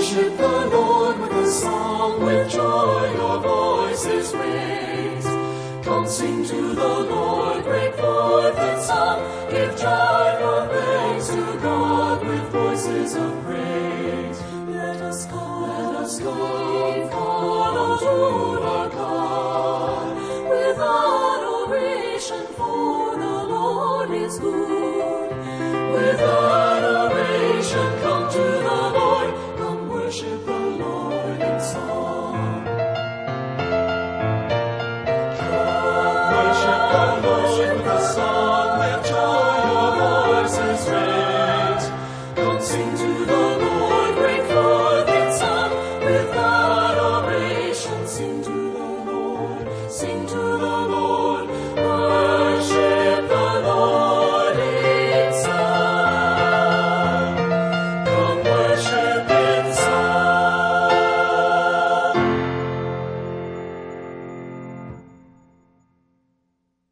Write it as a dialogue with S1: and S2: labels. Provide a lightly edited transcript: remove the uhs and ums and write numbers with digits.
S1: worship the Lord with a song, with joy your voices raise. Come sing to the Lord, break forth in song, give joyful thanks to God with voices of praise. Let us come, follow to our God, with adoration, for the Lord is good. With adoration, come to the Lord, come worship the Lord in song. Come worship the Lord with a song,